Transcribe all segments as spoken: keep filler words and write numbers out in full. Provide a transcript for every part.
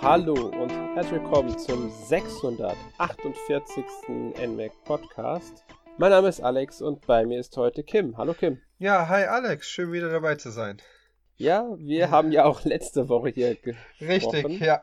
Hallo und herzlich willkommen zum sechshundertachtundvierzigsten N M A C Podcast. Mein Name ist Alex und bei mir ist heute Kim. Hallo Kim. Ja, hi Alex, schön wieder dabei zu sein. Ja, wir haben ja auch letzte Woche hier gesprochen. Richtig, ja.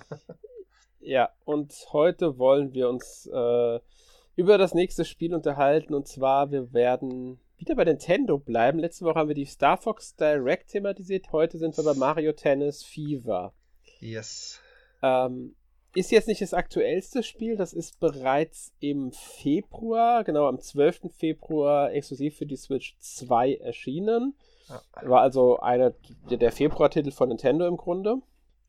Ja, und heute wollen wir uns äh, über das nächste Spiel unterhalten, und zwar wir werden wieder bei Nintendo bleiben. Letzte Woche haben wir die Star Fox Direct thematisiert, heute sind wir bei Mario Tennis Fever. Yes. Ähm, ist jetzt nicht das aktuellste Spiel, das ist bereits im Februar, genau am zwölften Februar exklusiv für die Switch zwei erschienen. Ja. War also einer der Februar-Titel von Nintendo im Grunde.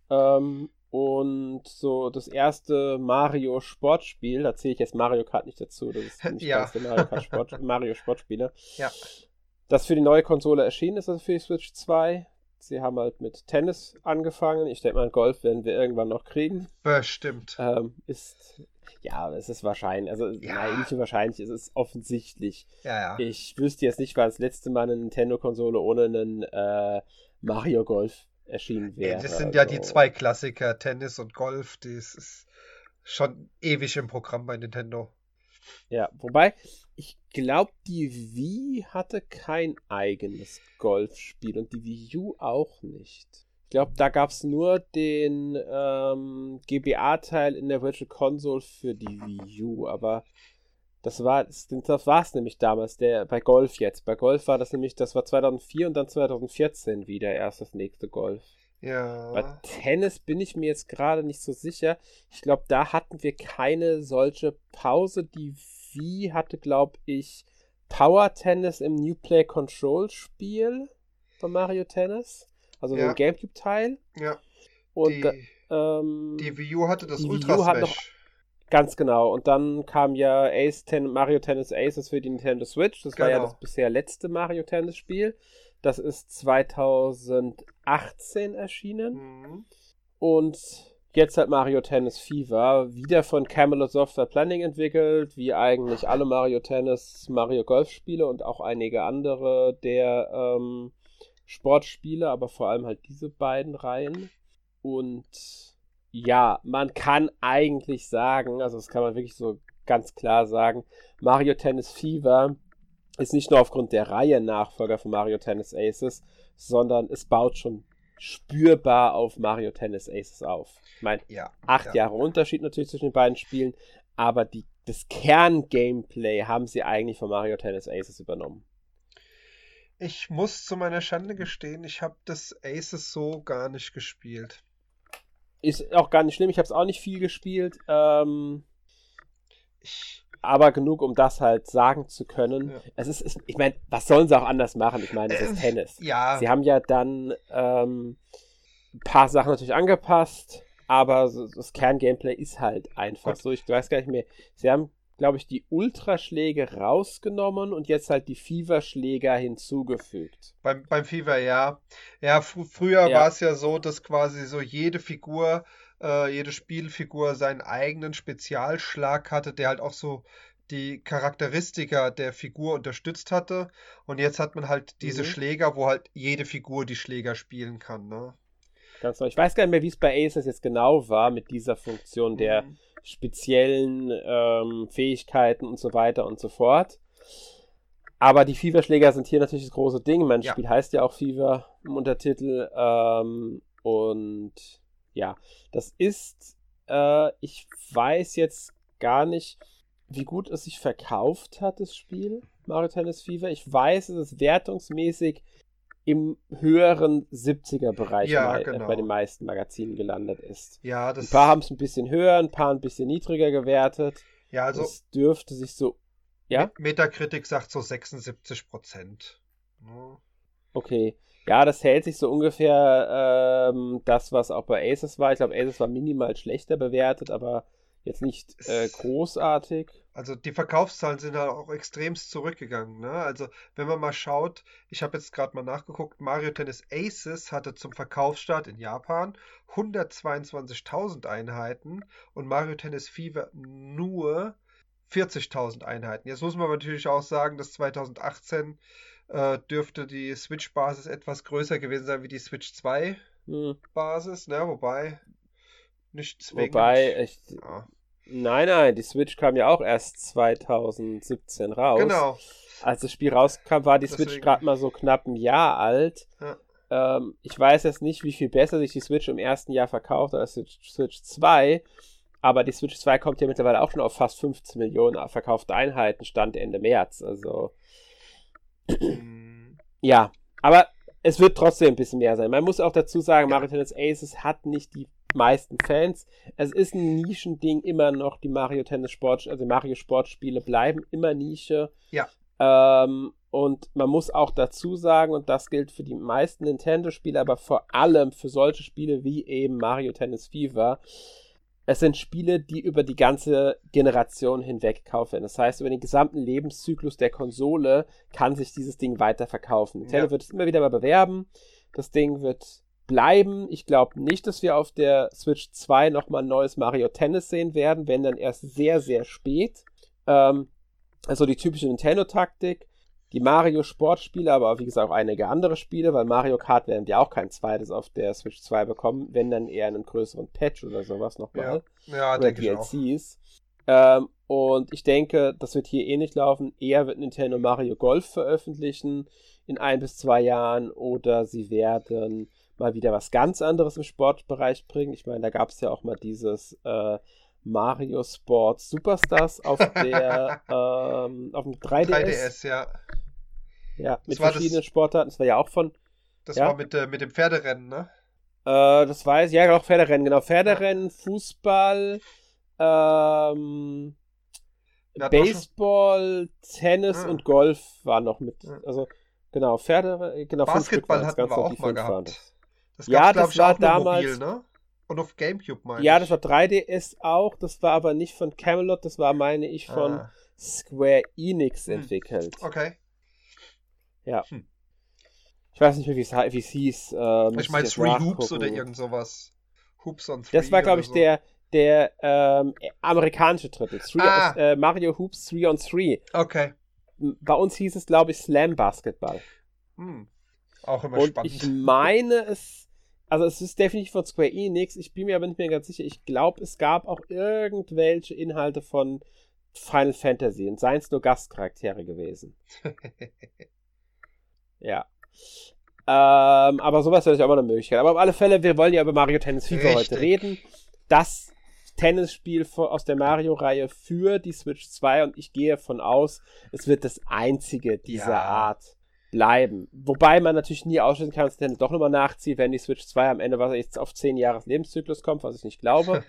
Ähm, und so das erste Mario-Sportspiel, da zähle ich jetzt Mario Kart nicht dazu, das ist nicht Ja. ganz der Mario Kart Sport, Mario-Sportspiele. Ja. Das für die neue Konsole erschienen ist, also für die Switch zwei. Sie haben halt mit Tennis angefangen. Ich denke mal, Golf werden wir irgendwann noch kriegen. Bestimmt. Ähm, ist, ja, es ist wahrscheinlich, also Ja. nein, nicht nur wahrscheinlich, es ist offensichtlich. Ja, ja. Ich wüsste jetzt nicht, wann das letzte Mal eine Nintendo-Konsole ohne einen äh, Mario Golf erschienen Ey, wäre. das sind ja die Also, zwei Klassiker, Tennis und Golf, das ist schon ewig im Programm bei Nintendo. Ja, wobei, ich glaube, die Wii hatte kein eigenes Golfspiel und die Wii U auch nicht. Ich glaube, da gab es nur den ähm, G B A-Teil in der Virtual Console für die Wii U, aber das war das, das war es nämlich damals, der bei Golf jetzt. Bei Golf war das nämlich, das war zweitausendvier und dann zweitausendvierzehn wieder erst das nächste Golf. Bei Ja. Tennis bin ich mir jetzt gerade nicht so sicher. Ich glaube, da hatten wir keine solche Pause. Die Wii hatte, glaube ich, Power Tennis im New Play Control Spiel von Mario Tennis. Also so Ja. ein Gamecube-Teil. Ja. Und Die, ähm, die Wii U hatte das die Ultra Wii U hat noch Smash. ganz genau. Und dann kam ja Ace Ten, Mario Tennis Aces für die Nintendo Switch. Das war ja Genau. das bisher letzte Mario Tennis Spiel. Das ist zweitausendachtzehn erschienen. Mhm. Und jetzt halt Mario Tennis Fever, wieder von Camelot Software Planning entwickelt, wie eigentlich alle Mario Tennis, Mario Golf Spiele und auch einige andere der ähm, Sportspiele, aber vor allem halt diese beiden Reihen. Und ja, man kann eigentlich sagen, also das kann man wirklich so ganz klar sagen, Mario Tennis Fever ist nicht nur aufgrund der Reihe Nachfolger von Mario Tennis Aces, sondern es baut schon spürbar auf Mario Tennis Aces auf. Ich meine, Ja. acht Ja. Jahre Unterschied natürlich zwischen den beiden Spielen, aber die, das Kern-Gameplay haben sie eigentlich von Mario Tennis Aces übernommen. Ich muss zu meiner Schande gestehen, ich habe das Aces so gar nicht gespielt. Ist auch gar nicht schlimm, ich habe es auch nicht viel gespielt, ähm, Ich, aber genug, um das halt sagen zu können. Ja. Es ist, ist ich meine, was sollen sie auch anders machen? Ich meine, es ist Äh, Tennis. ja. Sie haben ja dann ähm, ein paar Sachen natürlich angepasst, aber so, das Kern-Gameplay ist halt einfach Und- so. Ich weiß gar nicht mehr. Sie haben, glaube ich, die Ultraschläge rausgenommen und jetzt halt die Fever-Schläger hinzugefügt. Beim, beim FIFA, ja. Ja, fr früher Ja. war es ja so, dass quasi so jede Figur, äh, jede Spielfigur seinen eigenen Spezialschlag hatte, der halt auch so die Charakteristika der Figur unterstützt hatte. Und jetzt hat man halt diese Mhm. Schläger, wo halt jede Figur die Schläger spielen kann, ne? Ganz neu. Ich weiß gar nicht mehr, wie es bei Aces jetzt genau war mit dieser Funktion der Mhm. speziellen ähm, Fähigkeiten und so weiter und so fort. Aber die Fever-Schläger sind hier natürlich das große Ding. Mein Ja. Spiel heißt ja auch Fever im Untertitel. Ähm, und ja, das ist, äh, ich weiß jetzt gar nicht, wie gut es sich verkauft hat, das Spiel Mario Tennis Fever. Ich weiß, dass es wertungsmäßig im höheren siebziger-Bereich Ja, mei- äh, genau. bei den meisten Magazinen gelandet ist. Ja, Ein das, paar haben es ein bisschen höher, ein paar ein bisschen niedriger gewertet. ja, also Es dürfte sich so. Ja? Me- Metacritic sagt so sechsundsiebzig Prozent. Ne? Okay. Ja, das hält sich so ungefähr ähm, das, was auch bei Aces war. Ich glaube, Aces war minimal schlechter bewertet, aber jetzt nicht äh, Es- großartig. Also die Verkaufszahlen sind halt auch extremst zurückgegangen. Ne? Also wenn man mal schaut, ich habe jetzt gerade mal nachgeguckt, Mario Tennis Aces hatte zum Verkaufsstart in Japan hundertzweiundzwanzigtausend Einheiten und Mario Tennis Fever nur vierzigtausend Einheiten. Jetzt muss man aber natürlich auch sagen, dass zweitausendachtzehn äh, dürfte die Switch-Basis etwas größer gewesen sein wie die Switch zwei Hm. Basis, ne? Wobei nicht zwingend. Wobei, ich, Ja. nein, nein, die Switch kam ja auch erst zwanzig siebzehn raus. Genau. Als das Spiel rauskam, war die Switch Deswegen. gerade mal so knapp ein Jahr alt. Ja. Ähm, ich weiß jetzt nicht, wie viel besser sich die Switch im ersten Jahr verkauft als die Switch zwei, aber die Switch zwei kommt ja mittlerweile auch schon auf fast fünfzehn Millionen verkaufte Einheiten, Stand Ende März. Also, Mm, ja, aber es wird trotzdem ein bisschen mehr sein. Man muss auch dazu sagen, Ja. Mario Tennis Aces hat nicht die meisten Fans. Es ist ein Nischending immer noch, die Mario Tennis Sport, also die Mario Sportspiele bleiben immer Nische. Ja. Ähm, und man muss auch dazu sagen, und das gilt für die meisten Nintendo-Spiele, aber vor allem für solche Spiele wie eben Mario Tennis Fever, es sind Spiele, die über die ganze Generation hinweg gekauft werden. Das heißt, über den gesamten Lebenszyklus der Konsole kann sich dieses Ding weiter verkaufen. Nintendo Ja. wird es immer wieder mal bewerben. Das Ding wird bleiben. Ich glaube nicht, dass wir auf der Switch zwei nochmal ein neues Mario Tennis sehen werden, wenn dann erst sehr, sehr spät. Ähm, also die typische Nintendo-Taktik. Die Mario-Sportspiele, aber auch, wie gesagt, auch einige andere Spiele, weil Mario Kart werden wir auch kein zweites auf der Switch zwei bekommen, wenn dann eher einen größeren Patch oder sowas nochmal. Ja, ja Oder denke ich auch. D L Cs. Ähm, und ich denke, das wird hier ähnlich laufen. Eher wird Nintendo Mario Golf veröffentlichen in ein bis zwei Jahren oder sie werden mal wieder was ganz anderes im Sportbereich bringen. Ich meine, da gab es ja auch mal dieses äh, Mario Sports Superstars auf der ähm, auf dem drei D S. drei D S, ja. Ja, mit Das war verschiedenen das- Sportarten. Das war ja auch von, Das Ja. war mit, äh, mit dem Pferderennen, ne? äh, das weiß ja, auch Pferderennen, genau. Pferderennen, Fußball, ähm, Wir hatten auch schon- Baseball, Tennis Ah. und Golf war noch mit. Ja. Also, genau, Pferde, genau, fünf Stück Basketball waren's, hatten wir genau, auch die mal fünf waren gehabt. das. Das Ja, gab's, das glaube ich, war auch nur damals- mobil, ne? Und auf Gamecube, meine Ja, ich. das war drei D S auch, das war aber nicht von Camelot, das war, meine ich, von Ah, Square Enix Hm. entwickelt. okay. Ich weiß nicht mehr, wie es hei- wie es hieß. Äh, müsste Ich meine jetzt Three Hoops nachgucken. oder irgend sowas. Hoops on Three Das war, glaube oder ich, so. der, der ähm, amerikanische Titel. Three, Ah. äh, Mario Hoops drei on drei. Okay. Bei uns hieß es, glaube ich, Slam Basketball. Hm. Auch immer Und spannend. ich meine es, also es ist definitiv von Square Enix, ich bin mir aber nicht mehr ganz sicher. Ich glaube, es gab auch irgendwelche Inhalte von Final Fantasy und seien es nur Gastcharaktere gewesen. Ja. Ähm, aber sowas wäre natürlich auch mal eine Möglichkeit. Aber auf alle Fälle, wir wollen ja über Mario Tennis Fever Richtig. heute reden. Das Tennisspiel vor- aus der Mario-Reihe für die Switch zwei und ich gehe davon aus, es wird das einzige dieser Ja. Art bleiben. Wobei man natürlich nie ausschließen kann, dass Nintendo doch nochmal nachzieht, wenn die Switch zwei am Ende was jetzt auf zehn Jahres Lebenszyklus kommt, was ich nicht glaube.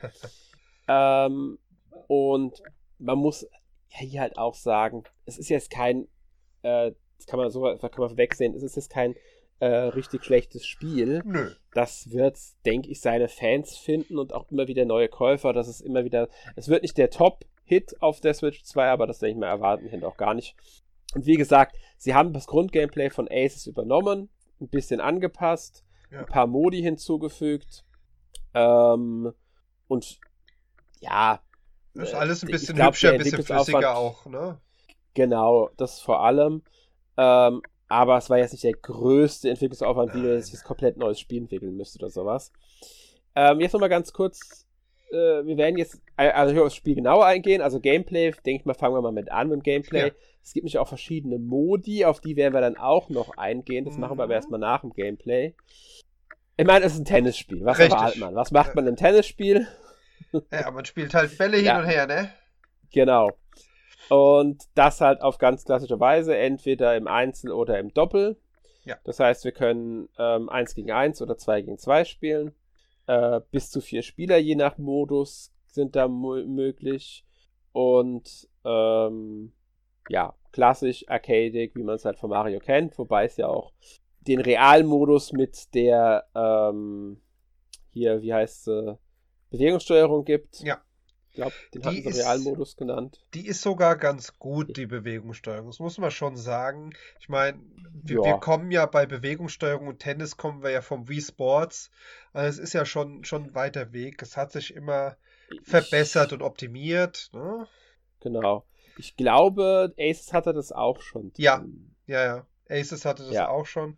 ähm, und man muss ja hier halt auch sagen, es ist jetzt kein, äh, das kann man so kann man wegsehen, es ist jetzt kein äh, richtig schlechtes Spiel. Nö. Das wird, denke ich, seine Fans finden und auch immer wieder neue Käufer. Das ist immer wieder, es wird nicht der Top-Hit auf der Switch zwei, aber das denke ich mal erwarten wir auch gar nicht. Und wie gesagt, sie haben das Grundgameplay von Aces übernommen, ein bisschen angepasst, Ja. ein paar Modi hinzugefügt. Ähm, und ja, Ist alles ein ich bisschen glaub, hübscher, der ein bisschen Entwicklungsaufwand- flüssiger auch, ne? genau, das vor allem. Ähm, aber es war jetzt nicht der größte Entwicklungsaufwand, wie Nein. du jetzt ein komplett neues Spiel entwickeln müsstest oder sowas. Ähm, jetzt nochmal ganz kurz. Äh, wir werden jetzt äh, also hier aufs Spiel genauer eingehen. Also Gameplay, denke ich mal, fangen wir mal mit an mit dem Gameplay. Ja. Es gibt nämlich auch verschiedene Modi, auf die werden wir dann auch noch eingehen. Das machen wir aber Mhm. erstmal nach dem Gameplay. Ich meine, es ist ein Tennisspiel. Was Richtig. erwartet man? Was macht man im Tennisspiel? Ja, man spielt halt Bälle hin Ja. und her, ne? Genau. Und das halt auf ganz klassische Weise, entweder im Einzel oder im Doppel. Ja. Das heißt, wir können ähm, eins gegen eins oder zwei gegen zwei spielen. Äh, bis zu vier Spieler, je nach Modus, sind da mo- möglich. Und ähm, ja, klassisch, arcadig, wie man es halt von Mario kennt. Wobei es ja auch den Realmodus mit der ähm, hier, wie heißt sie, Bewegungssteuerung gibt. Ja. Ich glaube, den Die hatten sie ist- Realmodus genannt. Die ist sogar ganz gut, die Bewegungssteuerung. Das muss man schon sagen. Ich meine, wir, Ja. wir kommen ja bei Bewegungssteuerung und Tennis kommen wir ja vom Wii Sports. Also es ist ja schon, schon ein weiter Weg. Es hat sich immer verbessert und optimiert. Ne? Genau. Ich glaube, Aces hatte das auch schon. Ja. drin. Ja, ja. Aces hatte das Ja. auch schon.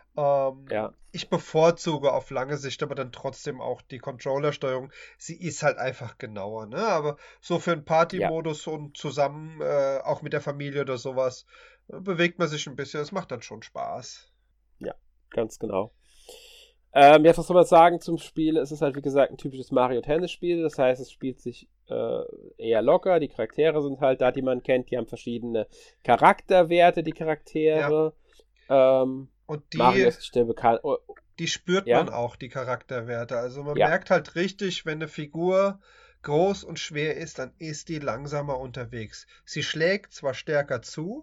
Ähm, Ja, ich bevorzuge auf lange Sicht aber dann trotzdem auch die Controller-Steuerung. Sie ist halt einfach genauer, ne? Aber so für einen ja, Party-Modus und zusammen, äh, auch mit der Familie oder sowas, äh, bewegt man sich ein bisschen. Das macht dann schon Spaß. ja, ganz genau. Ähm, jetzt, was soll man sagen zum Spiel? Es ist halt, wie gesagt, ein typisches Mario-Tennis-Spiel. Das heißt, es spielt sich äh, eher locker. Die Charaktere sind halt da, die man kennt. Die haben verschiedene Charakterwerte, die Ja, Charaktere. Ähm, und Mario die, ist nicht der bekannt. Oh, die spürt man ja, auch, die Charakterwerte. Also man ja, merkt halt richtig, wenn eine Figur groß und schwer ist, dann ist die langsamer unterwegs. Sie schlägt zwar stärker zu,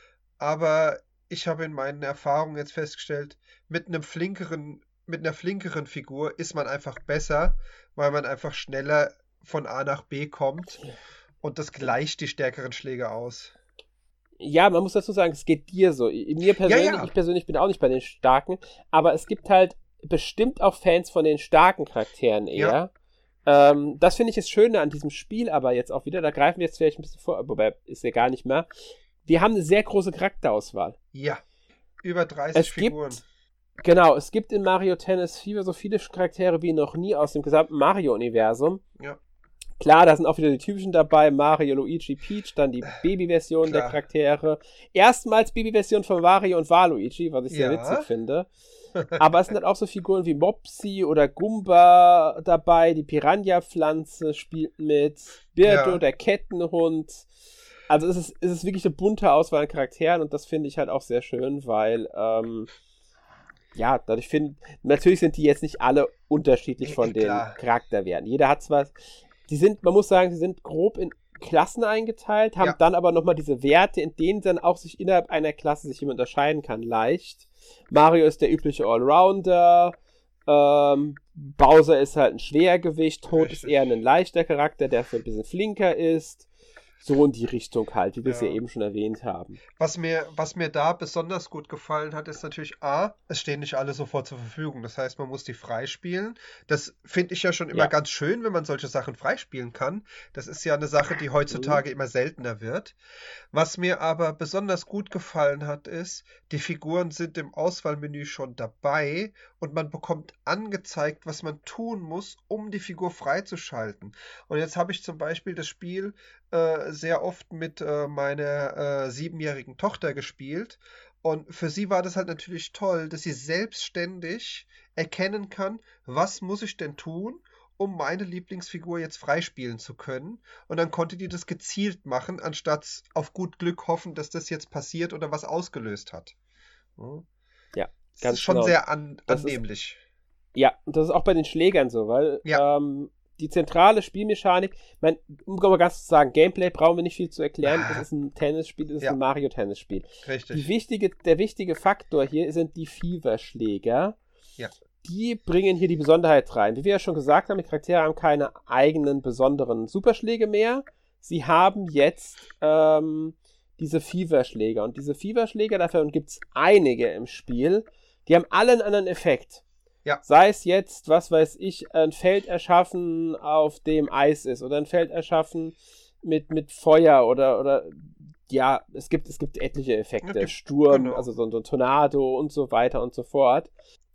aber ich habe in meinen Erfahrungen jetzt festgestellt, mit einem flinkeren, mit einer flinkeren Figur ist man einfach besser, weil man einfach schneller von A nach B kommt und das gleicht die stärkeren Schläge aus. ja, man muss dazu sagen, es geht dir so. Mir Ja, persönlich, ja, ich persönlich bin auch nicht bei den Starken, aber es gibt halt bestimmt auch Fans von den starken Charakteren ja, eher. Ähm, das finde ich das Schöne an diesem Spiel, aber jetzt auch wieder, da greifen wir jetzt vielleicht ein bisschen vor, wobei ist ja gar nicht mehr. Wir haben eine sehr große Charakterauswahl. ja. Über dreißig Es Figuren. gibt, genau, es gibt in Mario Tennis Fever so viele Charaktere wie noch nie aus dem gesamten Mario-Universum. Ja, Klar, da sind auch wieder die typischen dabei, Mario, Luigi, Peach, dann die Baby-Version der klar. Charaktere. Erstmals Baby-Version von Mario und Waluigi, was ich sehr witzig Ja. finde. Aber es sind halt auch so Figuren wie Mopsy oder Goomba dabei, die Piranha-Pflanze spielt mit, Birdo, Ja, der Kettenhund. Also es ist, es ist wirklich eine bunte Auswahl an Charakteren und das finde ich halt auch sehr schön, weil, ähm, ja, dadurch finde, natürlich sind die jetzt nicht alle unterschiedlich eh, eh, von den klar. Charakterwerten. Jeder hat zwar, die sind, man muss sagen, sie sind grob in Klassen eingeteilt, haben Ja, dann aber nochmal diese Werte, in denen dann auch sich innerhalb einer Klasse sich jemand unterscheiden kann, leicht. Mario ist der übliche Allrounder, ähm, Bowser ist halt ein Schwergewicht, Toad ist eher richtig. ein leichter Charakter, der für ein bisschen flinker ist. So in die Richtung halt, wie wir es ja Ja. eben schon erwähnt haben. Was mir, was mir da besonders gut gefallen hat, ist natürlich A, es stehen nicht alle sofort zur Verfügung. Das heißt, man muss die freispielen. Das finde ich ja schon immer Ja. ganz schön, wenn man solche Sachen freispielen kann. Das ist ja eine Sache, die Mhm. heutzutage immer seltener wird. Was mir aber besonders gut gefallen hat, ist, die Figuren sind im Auswahlmenü schon dabei und man bekommt angezeigt, was man tun muss, um die Figur freizuschalten. Und jetzt habe ich zum Beispiel das Spiel äh, sehr oft mit äh, meiner äh, siebenjährigen Tochter gespielt. Und für sie war das halt natürlich toll, dass sie selbstständig erkennen kann, was muss ich denn tun, um meine Lieblingsfigur jetzt freispielen zu können. Und dann konnte die das gezielt machen, anstatt auf gut Glück hoffen, dass das jetzt passiert oder was ausgelöst hat. Ja. Ja, Das ist ganz schon genau. Und sehr an das ist, annehmlich. ja, und das ist auch bei den Schlägern so, weil Ja, ähm, die zentrale Spielmechanik, mein, um mal ganz zu sagen, Gameplay brauchen wir nicht viel zu erklären. Es ist ein Tennisspiel, es ist ein ja, Mario-Tennisspiel. Die richtig. wichtige, der wichtige Faktor hier sind die Fever-Schläger. Ja, Die bringen hier die Besonderheit rein. Wie wir ja schon gesagt haben, die Charaktere haben keine eigenen besonderen Superschläge mehr. Sie haben jetzt ähm, diese Fever-Schläger. Und diese Fever-Schläger, davon gibt es einige im Spiel, die haben alle einen anderen Effekt. ja, Sei es jetzt, was weiß ich, ein Feld erschaffen, auf dem Eis ist, oder ein Feld erschaffen mit, mit Feuer oder, oder ja, es gibt, es gibt etliche es Effekte. gibt, Sturm, genau. also so, so ein Tornado und so weiter und so fort.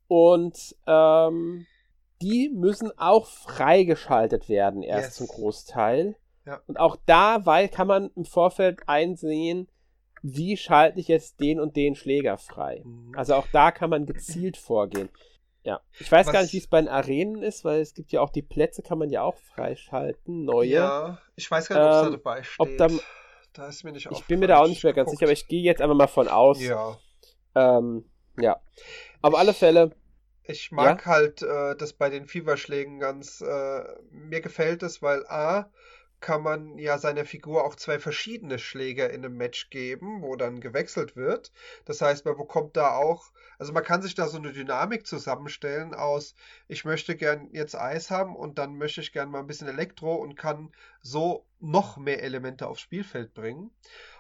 Und ähm, die müssen auch freigeschaltet werden, erst zum Yes. Großteil. Ja, Und auch da weil, kann man im Vorfeld einsehen, wie schalte ich jetzt den und den Schläger frei. mhm. Also auch da kann man gezielt vorgehen. Ja, ich weiß gar nicht, wie Was, es bei den Arenen ist, weil es gibt ja auch die Plätze, kann man ja auch freischalten, neue. ja, ich weiß gar nicht, ob es da Ähm, dabei ob da, steht. Da ist mir nicht ich bin mir aufgefallen, da hab auch ich nicht nicht mehr ganz sicher, aber geguckt. ich gehe jetzt einfach mal von aus. Ja, Ähm, ja, auf alle ich, Fälle, ich ja, mag halt äh, das bei den Fieberschlägen ganz, äh, mir gefällt es, weil A, kann man ja seiner Figur auch zwei verschiedene Schläger in einem Match geben, wo dann gewechselt wird. Das heißt, man bekommt da auch, also man kann sich da so eine Dynamik zusammenstellen aus, ich möchte gern jetzt Eis haben und dann möchte ich gern mal ein bisschen Elektro und kann so noch mehr Elemente aufs Spielfeld bringen.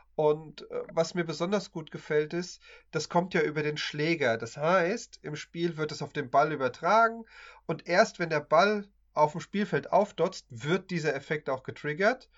Und äh, was mir besonders gut gefällt ist, das kommt ja über den Schläger. Das heißt, im Spiel wird es auf den Ball übertragen und erst wenn der Ball auf dem Spielfeld aufdotzt, wird dieser Effekt auch getriggert.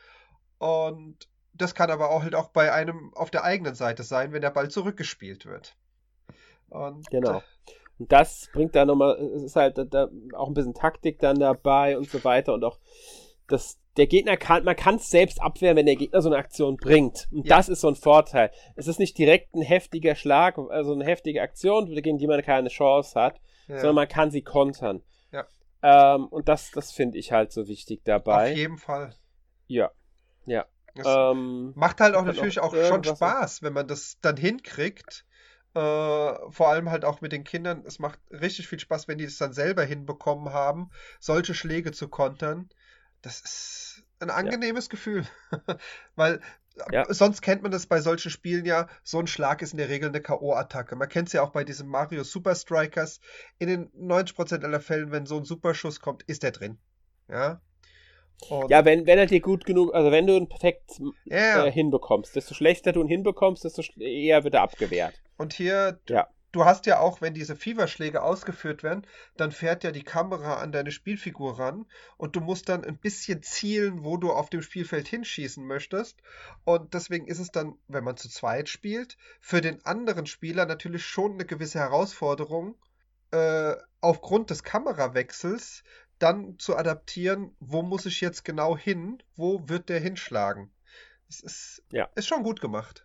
Und das kann aber auch halt auch bei einem auf der eigenen Seite sein, wenn der Ball zurückgespielt wird. Und Genau. Und das bringt da nochmal, es ist halt da auch ein bisschen Taktik dann dabei und so weiter und auch das, der Gegner kann, man kann es selbst abwehren, wenn der Gegner so eine Aktion bringt. Und Ja. das ist so ein Vorteil. Es ist nicht direkt ein heftiger Schlag, also eine heftige Aktion, gegen die man keine Chance hat, ja, sondern man kann sie kontern. Ja. Ähm, und das, das finde ich halt so wichtig dabei. auf jeden Fall. Ja. Ja. Das Ähm, macht halt auch gibt natürlich noch auch schon irgendwas? Spaß, wenn man das dann hinkriegt. Äh, vor allem halt auch mit den Kindern. Es macht richtig viel Spaß, wenn die das dann selber hinbekommen haben, solche Schläge zu kontern. Das ist ein angenehmes Gefühl. Weil Ja. äh, sonst kennt man das bei solchen Spielen ja, so ein Schlag ist in der Regel eine K O-Attacke. Man kennt es ja auch bei diesem Mario Super Strikers. In den neunzig Prozent aller Fällen, wenn so ein Superschuss kommt, ist der drin. Ja. Und Ja, wenn, wenn er dir gut genug, also wenn du ihn perfekt ja, äh, hinbekommst, desto schlechter du ihn hinbekommst, desto sch- eher wird er abgewehrt. und hier, du, Ja. du hast ja auch, wenn diese Fieberschläge ausgeführt werden, dann fährt ja die Kamera an deine Spielfigur ran und du musst dann ein bisschen zielen, wo du auf dem Spielfeld hinschießen möchtest. Und deswegen ist es dann, wenn man zu zweit spielt, für den anderen Spieler natürlich schon eine gewisse Herausforderung, äh, aufgrund des Kamerawechsels dann zu adaptieren, wo muss ich jetzt genau hin, wo wird der hinschlagen. Das ist, Ja. ist schon gut gemacht.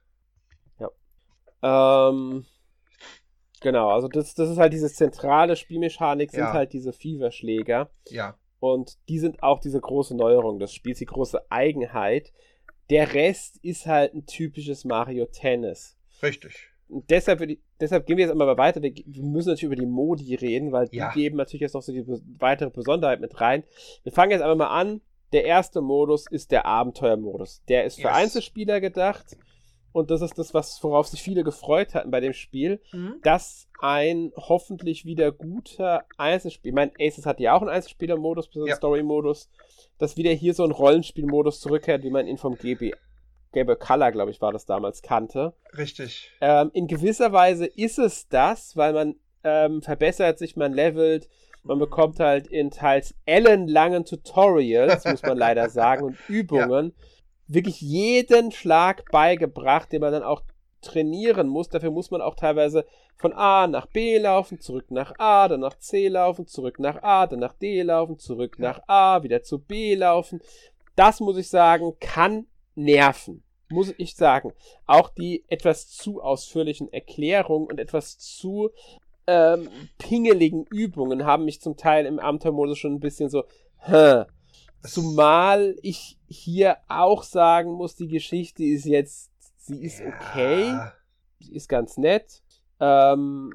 Ähm, genau, also das, das ist halt diese zentrale Spielmechanik, sind Ja. halt diese Fieberschläger. Ja, Und die sind auch diese große Neuerung des Spiels, die große Eigenheit. Der Rest ist halt ein typisches Mario Tennis. richtig. Und deshalb, würde ich- deshalb gehen wir jetzt einmal mal weiter. Wir, wir müssen natürlich über die Modi reden, weil die Ja. geben natürlich jetzt noch so die be- weitere Besonderheit mit rein. Wir fangen jetzt einfach mal an. Der erste Modus ist der Abenteuermodus. Der ist für Yes. Einzelspieler gedacht. Und das ist das, was, worauf sich viele gefreut hatten bei dem Spiel, Mhm. dass ein hoffentlich wieder guter Einzelspiel, ich meine, Aces hat ja auch einen Einzelspieler-Modus, einen Ja. Story-Modus, dass wieder hier so ein Rollenspiel-Modus zurückkehrt, wie man ihn vom G B, Game Boy Color, glaube ich, war das damals, kannte. Richtig. Ähm, in gewisser Weise ist es das, weil man ähm, verbessert sich, man levelt, man bekommt halt in teils ellenlangen Tutorials, muss man leider sagen, und Übungen, wirklich jeden Schlag beigebracht, den man dann auch trainieren muss. Dafür muss man auch teilweise von A nach B laufen, zurück nach A, dann nach C laufen, zurück nach A, dann nach D laufen, zurück Ja. nach A, wieder zu B laufen. Das muss ich sagen, kann nerven. Muss ich sagen. Auch die etwas zu ausführlichen Erklärungen und etwas zu ähm, pingeligen Übungen haben mich zum Teil im Abenteuermodus schon ein bisschen so, hä. Zumal ich hier auch sagen muss, die Geschichte ist jetzt, sie ist okay, Ja. sie ist ganz nett, ähm,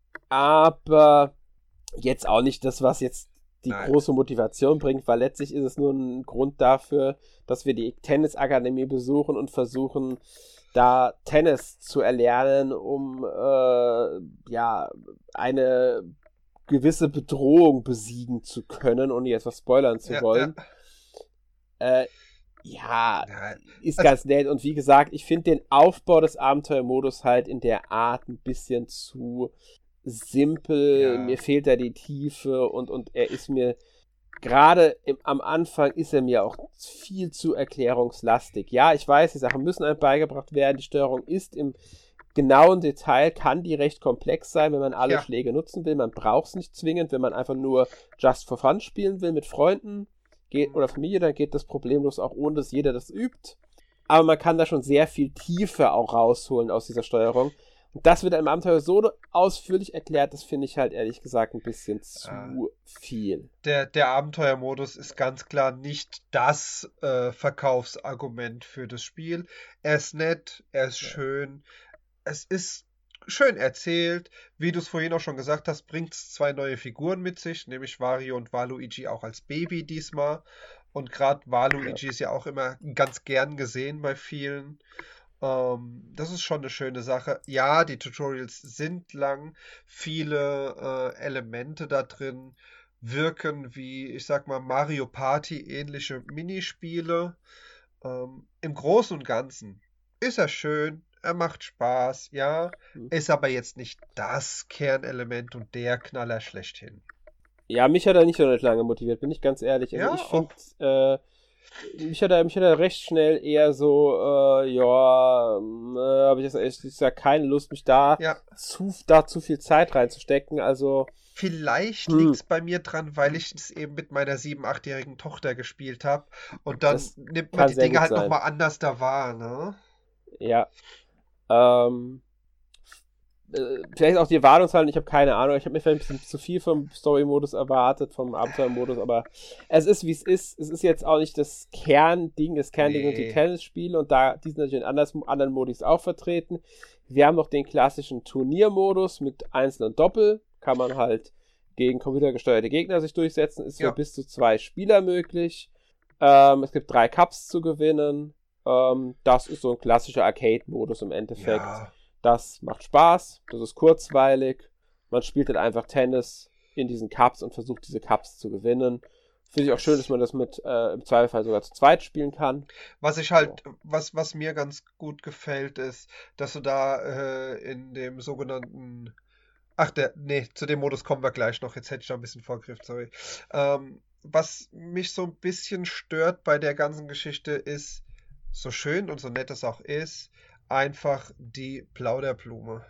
aber jetzt auch nicht das, was jetzt die Nein. große Motivation bringt, weil letztlich ist es nur ein Grund dafür, dass wir die Tennisakademie besuchen und versuchen, da Tennis zu erlernen, um äh, ja eine gewisse Bedrohung besiegen zu können, ohne jetzt was spoilern zu Ja, wollen. Äh, ja, Ja, ist also- ganz nett. Und wie gesagt, ich finde den Aufbau des Abenteuermodus halt in der Art ein bisschen zu simpel. Ja. Mir fehlt da die Tiefe und, und er ist mir, gerade im- am Anfang ist er mir auch viel zu erklärungslastig. Ja, ich weiß, die Sachen müssen einem beigebracht werden. Die Steuerung ist im genauen Detail, kann die recht komplex sein, wenn man alle Ja. Schläge nutzen will. Man braucht es nicht zwingend, wenn man einfach nur just for fun spielen will mit Freunden geht, oder Familie, dann geht das problemlos auch ohne, dass jeder das übt. Aber man kann da schon sehr viel Tiefe auch rausholen aus dieser Steuerung. Und das wird im Abenteuer so ausführlich erklärt, das finde ich halt ehrlich gesagt ein bisschen zu Ah. viel. Der, der Abenteuermodus ist ganz klar nicht das äh, Verkaufsargument für das Spiel. Er ist nett, er ist Ja. schön, es ist schön erzählt. Wie du es vorhin auch schon gesagt hast, bringt es zwei neue Figuren mit sich, nämlich Wario und Waluigi auch als Baby diesmal. Und gerade Waluigi ist ja auch immer ganz gern gesehen bei vielen. Ähm, das ist schon eine schöne Sache. Ja, die Tutorials sind lang, viele äh, Elemente da drin wirken wie, ich sag mal, Mario Party ähnliche Minispiele. Ähm, im Großen und Ganzen ist er schön, er macht Spaß, ja, Hm. ist aber jetzt nicht das Kernelement und der Knaller schlechthin. Ja, mich hat er nicht so lange motiviert, bin ich ganz ehrlich. Also Ja, ich finde, äh, mich hat er, mich hat er recht schnell eher so, äh, ja, ähm, äh, habe ich jetzt echt ich sag, keine Lust, mich da Ja, zu, da zu viel Zeit reinzustecken. Also, vielleicht liegt hm, es bei mir dran, weil ich es eben mit meiner sieben-, achtjährigen Tochter gespielt habe. Und dann das nimmt man kann die sehr Dinge gut halt sein. nochmal anders da wahr, ne? Ja. Ähm, äh, vielleicht auch die Erwartungshaltung, ich habe keine Ahnung. Ich habe mir vielleicht ein bisschen zu viel vom Story-Modus erwartet, vom Abenteuer-Modus, aber es ist, wie es ist. Es ist jetzt auch nicht das Kernding. Das Kernding sind die Nee. Tennisspiele und da, die sind natürlich in anders, anderen Modis auch vertreten. Wir haben noch den klassischen Turniermodus mit Einzel und Doppel. Kann man halt gegen computergesteuerte Gegner sich durchsetzen. Ist für Ja, bis zu zwei Spieler möglich. Ähm, es gibt drei Cups zu gewinnen. Ähm, das ist so ein klassischer Arcade-Modus im Endeffekt. ja. Das macht Spaß, das ist kurzweilig. Man spielt halt einfach Tennis in diesen Cups und versucht diese Cups zu gewinnen. Finde ich auch schön, dass Es, man das mit äh, im Zweifelsfall sogar zu zweit spielen kann. was ich Ja. halt, was, was mir ganz gut gefällt, ist, dass du da äh, in dem sogenannten. Ach, der, nee, zu dem Modus kommen wir gleich noch. Jetzt hätte ich da ein bisschen vorgegriffen, sorry. Ähm, was mich so ein bisschen stört bei der ganzen Geschichte ist, so schön und so nett es auch ist, einfach die Plauderblume.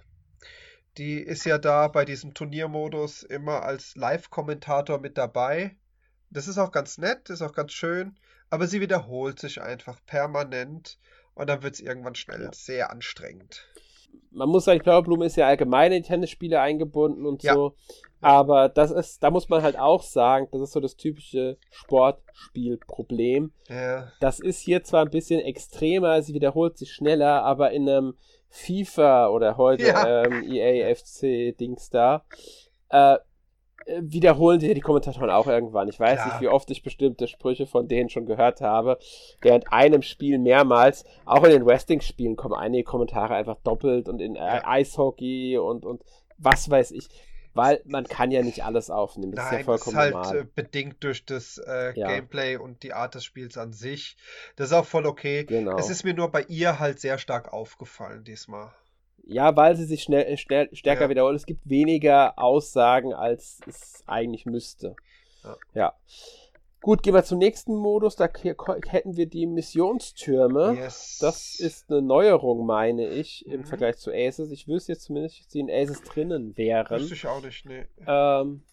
Die ist ja da bei diesem Turniermodus immer als Live-Kommentator mit dabei. Das ist auch ganz nett, ist auch ganz schön, aber sie wiederholt sich einfach permanent und dann wird es irgendwann schnell Ja. sehr anstrengend. Man muss sagen, Blauberblume ist ja allgemein in die Tennisspiele eingebunden und Ja, so. ja, Aber das ist, da muss man halt auch sagen, das ist so das typische Sportspielproblem. ja, Das ist hier zwar ein bisschen extremer, sie wiederholt sich schneller, aber in einem FIFA oder heute ja, ähm, E A ja. F C-Dings da, äh, äh, wiederholen sich ja die Kommentatoren auch irgendwann. Ich weiß nicht, Klar. wie oft ich bestimmte Sprüche von denen schon gehört habe. Während einem Spiel mehrmals, auch in den Wrestling-Spielen kommen einige Kommentare einfach doppelt und in äh, Ja. Eishockey und, und was weiß ich. Weil man kann ja nicht alles aufnehmen. Das ist ja Nein, das ist vollkommen halt normal. äh, bedingt durch das äh, Ja, Gameplay und die Art des Spiels an sich. Das ist auch voll okay. Es genau. ist mir nur bei ihr halt sehr stark aufgefallen diesmal. Ja, weil sie sich schnell, schnell stärker Ja, wiederholen. Es gibt weniger Aussagen, als es eigentlich müsste. ja. Ja. Gut, gehen wir zum nächsten Modus. Da k- ko- hätten wir die Missionstürme. Das Yes. ist eine Neuerung, meine ich, im Mhm. Vergleich zu Aces. Ich wüsste jetzt zumindest, dass die in Aces drinnen Wüsste wären. ich auch nicht, ne. Ähm,